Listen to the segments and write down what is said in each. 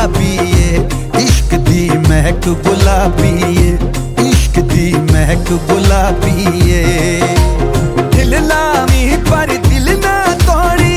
गुलाबी है, इश्क दी महक गुलाबी है, इश्क दी महक गुलाबी है। दिल लावी पर दिल ना तोड़ी,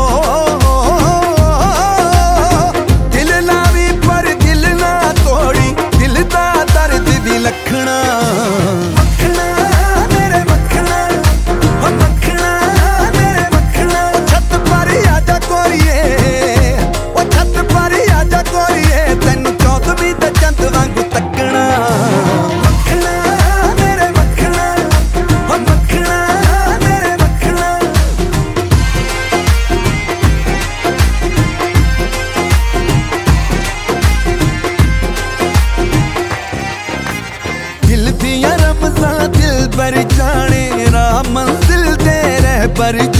दिल लावी पर दिल ना तोड़ी, दिल दा दर्द दी लखना। मखना मेरे मखना, ओ मखना मेरे मखना, छत पर आजा कोरिए, ओ छत पर आजा कोरिए, तैनू चौदहवीं ते चंद वांगू तकना। मखना मेरे मखना, ओ मखना मेरे मखना। दिल दियां रमज़ां दिल बर जाने, राह मंजिल दे रहबर